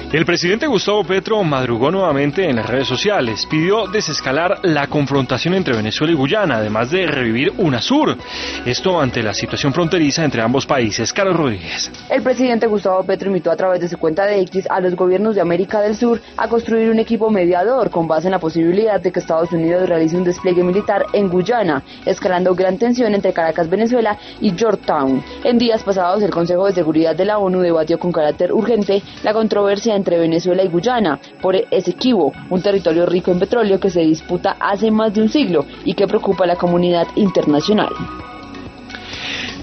El presidente Gustavo Petro madrugó nuevamente en las redes sociales, pidió desescalar la confrontación entre Venezuela y Guyana, además de revivir UNASUR. Esto ante la situación fronteriza entre ambos países. Carlos Rodríguez. El presidente Gustavo Petro invitó a través de su cuenta de X a los gobiernos de América del Sur a construir un equipo mediador con base en la posibilidad de que Estados Unidos realice un despliegue militar en Guyana, escalando gran tensión entre Caracas, Venezuela y Georgetown. En días pasados, el Consejo de Seguridad de la ONU debatió con carácter urgente la controversia entre Venezuela y Guyana por Esequibo, un territorio rico en petróleo que se disputa hace más de un siglo y que preocupa a la comunidad internacional.